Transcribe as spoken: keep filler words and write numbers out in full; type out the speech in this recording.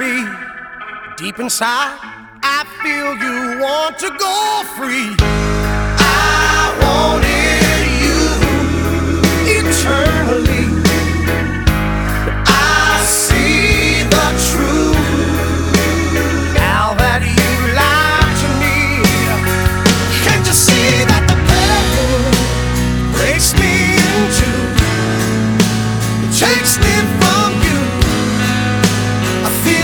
be. Deep inside, I feel you want to go free. I want it.